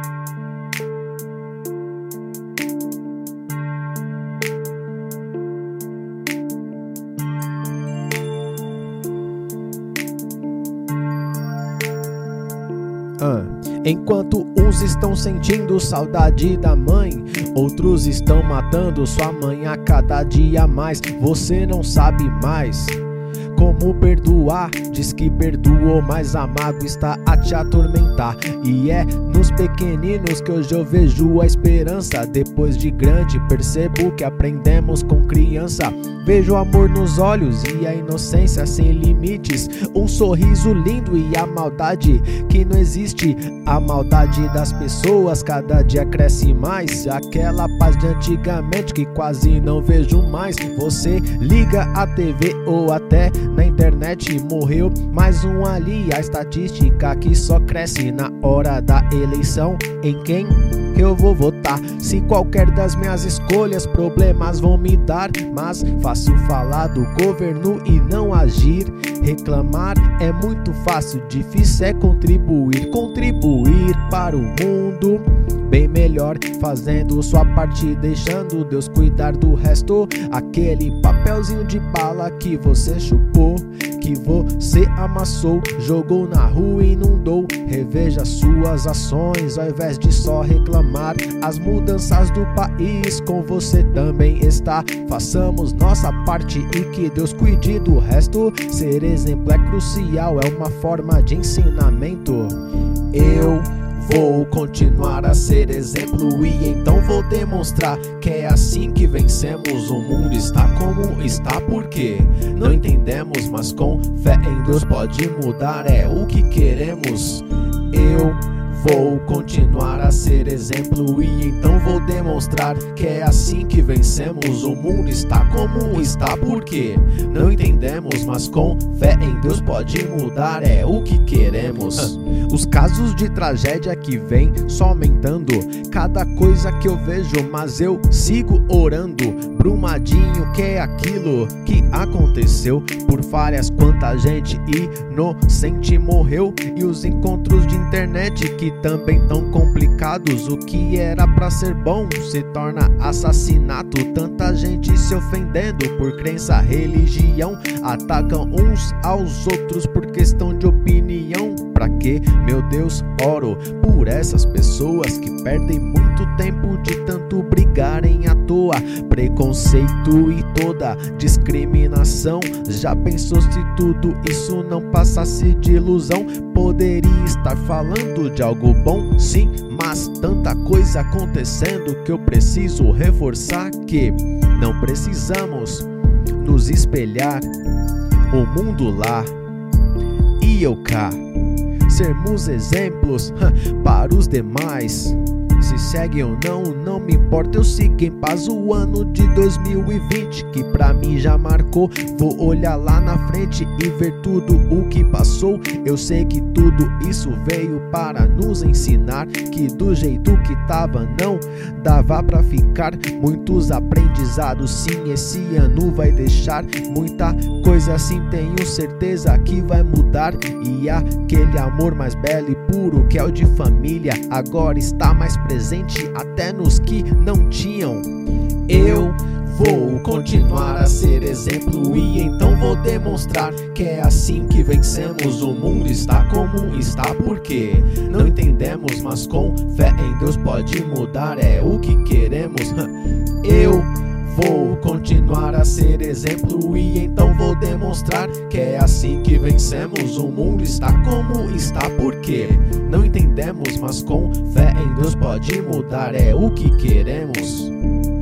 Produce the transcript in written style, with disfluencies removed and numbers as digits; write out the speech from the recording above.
Enquanto uns estão sentindo saudade da mãe, outros estão matando sua mãe a cada dia mais. Você não sabe mais como perdoar, diz que perdoou, mas a mágoa está a te atormentar. E é nos pequeninos que hoje eu vejo a esperança. Depois de grande percebo que aprendemos com criança. Vejo o amor nos olhos e a inocência sem limites, um sorriso lindo e a maldade que não existe. A maldade das pessoas cada dia cresce mais, aquela paz de antigamente que quase não vejo mais. Você liga a TV ou até na internet, morreu mais um ali, a estatística que só cresce. Na hora da eleição, em quem eu vou votar? Se qualquer das minhas escolhas problemas vão me dar, mas fácil falar do governo e não agir. Reclamar é muito fácil, difícil é contribuir. Contribuir para o mundo bem melhor, fazendo sua parte, deixando Deus cuidar do resto. Aquele papelzinho de bala que você chupou, que você amassou, jogou na rua e inundou. Reveja suas ações ao invés de só reclamar. As mudanças do país com você também está. Façamos nossa parte e que Deus cuide do resto. Ser exemplo é crucial, é uma forma de ensinamento. Eu vou continuar a ser exemplo e então vou demonstrar que é assim que vencemos. O mundo está como está porque não entendemos, mas com fé em Deus pode mudar, é o que queremos. Eu vou continuar a ser exemplo e então vou demonstrar que é assim que vencemos. O mundo está como está porque não entendemos, mas com fé em Deus pode mudar, é o que queremos. Os casos de tragédia que vem só aumentando, cada coisa que eu vejo, mas eu sigo orando. Brumadinho, que é aquilo que aconteceu por falhas, quanta gente inocente morreu. E os encontros de internet que também tão complicados, o que era pra ser bom se torna assassinato. Tanta gente se ofendendo por crença, religião, atacam uns aos outros por questão de opinião. Pra que, meu Deus, oro por essas pessoas que perdem muito tempo de tanto brigarem à toa. Preconceito e toda discriminação. Já pensou se tudo isso não passasse de ilusão? Poderia estar falando de algo bom, sim, mas tanta coisa acontecendo que eu preciso reforçar que não precisamos nos espelhar. O mundo lá e eu cá, sermos exemplos para os demais. Se segue ou não, não me importa, eu sigo em paz o ano de 2020 que pra mim já marcou. Vou olhar lá na frente e ver tudo o que passou. Eu sei que tudo isso veio para nos ensinar que do jeito que tava não dava pra ficar. Muitos aprendizados sim, esse ano vai deixar muita coisa assim, tenho certeza que vai mudar. E aquele amor mais belo e puro que é o de família agora está mais presente até nos que não tinham. Eu vou continuar a ser exemplo e então vou demonstrar que é assim que vencemos. O mundo está como está porque não entendemos, mas com fé em Deus pode mudar, é o que queremos. Eu vou continuar a ser exemplo e então vou demonstrar que é assim que vencemos. O mundo está como está porque não entendemos, mas com fé em Deus pode mudar, é o que queremos.